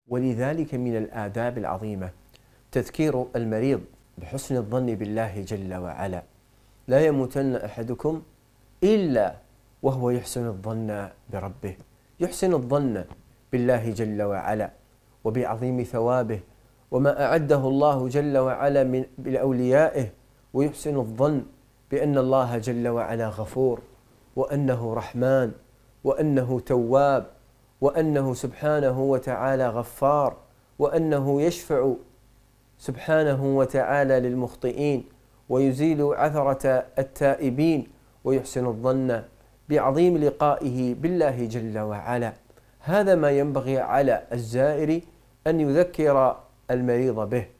ولذلك من الآداب العظيمة تذكير المريض بحسن الظن بالله جل وعلا. لا يموتن أحدكم إلا وهو يحسن الظن بربه، يحسن الظن بالله جل وعلا وبعظيم ثوابه وما أعده الله جل وعلا من بأوليائه، ويحسن الظن بأن الله جل وعلا غفور، وأنه رحمن، وأنه تواب، وأنه سبحانه وتعالى غفار، وأنه يشفع سبحانه وتعالى للمخطئين ويزيل عثرة التائبين، ويحسن الظن بعظيم لقائه بالله جل وعلا. هذا ما ينبغي على الزائر أن يذكر المريض به.